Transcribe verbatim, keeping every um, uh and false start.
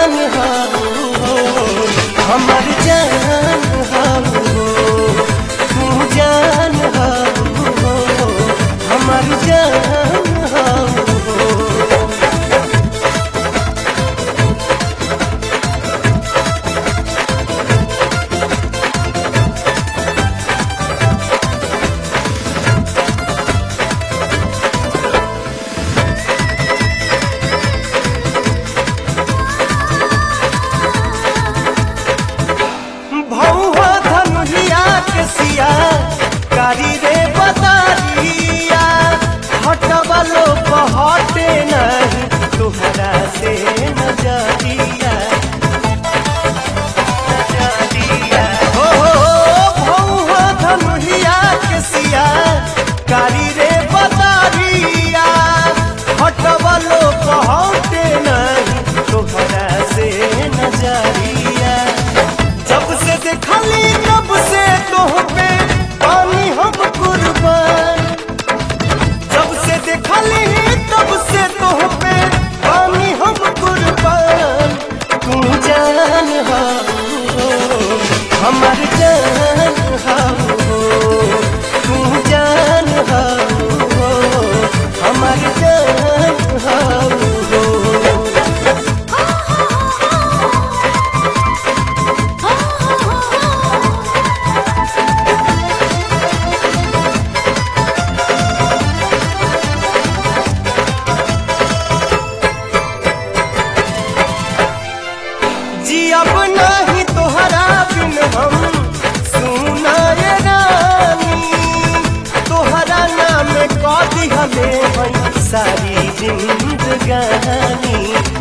जान हो हमर जान हो तू जान हो हमर जान हो। सिया कारी रे बदरिया हटवलो बहटे नहीं तुहरा से नजरिया नजरिया हो भौहा धनुहिया के सिया कारी रे बदरिया हटवलो बहटे नहीं तुहरा से नजरिया। जब से देखली तब से तोह पे पानी हम कुर्बान, जब से देखली तब से तोह पे पानी हम कुर्बान। तू जान हो हमर जान हो तू जान हो हमर जान हो। अब नहीं तोहरा बिन हम सुना ये रानी तोहरा नाम कह दी हमें सारी जिंदगानी।